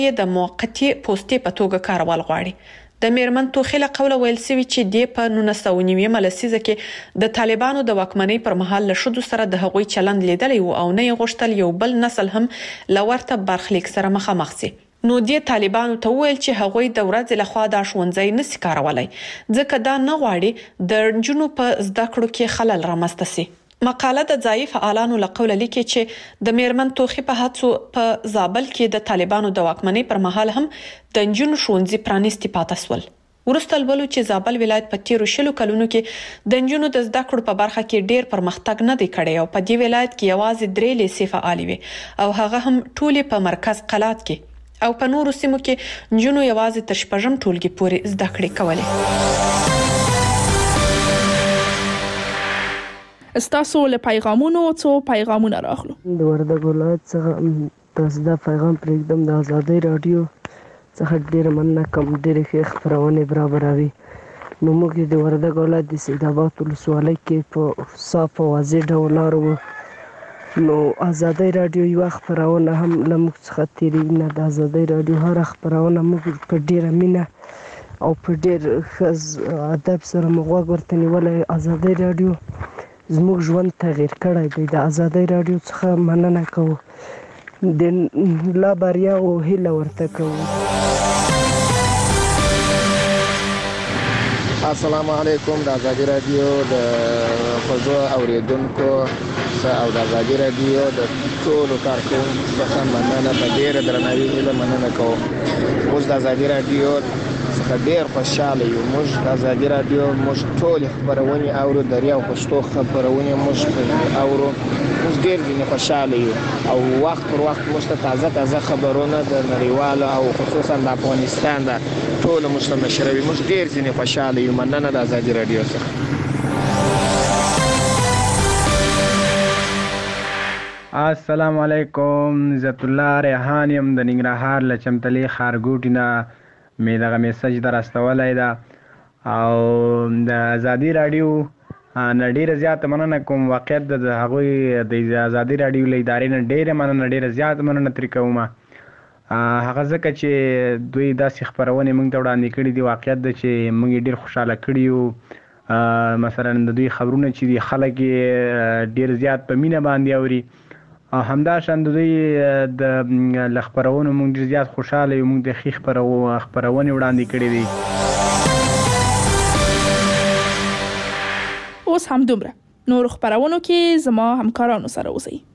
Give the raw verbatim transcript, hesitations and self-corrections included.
یې د موقتي پوستې په توګه کارول غواړي. د میرمن توخیله قوله ویل سوي چې د په نولس سوه نوي لسیزه کې د طالبانو د واکمنۍ پر مهال له ښځو سره د هغوی چلند لیدلی و او نه یې غوښتل یو بل نسل هم له ورته برخلیک سره مخامخ سي. نو د طالبانو ته ویل چې هغوی د ورځې لخوا دا ښوونځی نشي کارولای ځکه دا نه غواړي د نجونو په زده کړو کې خلل رامنځته سي. مقاله د ځایي فعالانو له قوله لیکي چې د میرمن توخي په هڅو په زابل کې د طالبانو د واکمنۍ پر مهال هم د نجونو ښوونځي پرانیستي پاتې سول. وروسته لولو چې زابل ولایت په تیرو شلو کلونو کې د نجونو د زده کړو په برخه کې ډیر پرمختګ نه دی کړی او په دې ولایت کې یوازې درې لیسې فعالې وي او هغه هم ټولې په مرکز قلات کې او په نورو سیمو کې نجونو یوازې تر شپږم ټولګي پورې زده کړې کولې. استاسو له پیغامونو څو پیغامونه راغلو. د وردګ ولایت څخه تاسو دا پیغام پرېږدم د آزادۍ رادیو څخه ډېره مننه کوم، ډېرې ښې خپرونې برابروي. نو موږ د وردګ ولایت د سیدآباد ولسوالۍ کې په صاف او واضح ډول اورو. نو آزادۍ رادیو یوه خپرونه هم له موږ څخه تېرېږي نه. د آزادۍ رادیو هره خپرونه موږ په ډېره مینه او په ډېر ښه ادب سره موږ غوږ ورته نیولی. آزادۍ رادیو زموږ ژوند تغییر کړی دی. د آزادۍ رادیو څخه مننه کوو، د لا بریا او هیله ورته کوو. السلام علیکم. د آزادۍ رادیو د خوږو اوریدونکو او د آزادۍ رادیو د ټولو کارکوونکو څخه مننه په ډېره درناوي هیله مننه کوم. اوس د آزادۍ رادیو څخه ډېر خوشحاله یو. موږ د آزادۍ رادیو موږ ټولې خپرونې اورو، دري او پښتو خپرونې موږ اورو. موږ ډېر ځینې خوشحاله یو او وخت پر وخت موږ ته تازه تازه خبرونه د نړیوالو او خصوصا د افغانستان د ټولو موږ ته نشروي. موږ ډېر ځینې خوشحاله یو. مننه د آزادۍ رادیو څخه. السلام علیکم. عزت الله ریحان یم د ننګرهار له چمتلې ښارګوټي نه مې دغه میسج در استولی ده او د آزادۍ راډیو نه ډېره زیاته مننه کوم. واقعیت د هغوی د آزادۍ راډیو له ادارې نه ډېره مننه ډېره زیاته مننه ترې کوم. هغه ځکه چې دوی داسې خپرونې موږ ته وړاندې کړي دي. واقعیت ده چې موږ یې ډېر خوشحاله کړي یو. مثلا د دوی خبرونه چې دي خلک یې ډېر زیات په مینه باندې اوري. همداشان د دوی د له خپرونو موږ ډېر زیات خوشحاله یو. موږ د ښې خپرونې وړاندې کړي دي. اوس هم دومره. نورو خپرونو کې زما همکارانو سره اوسئ.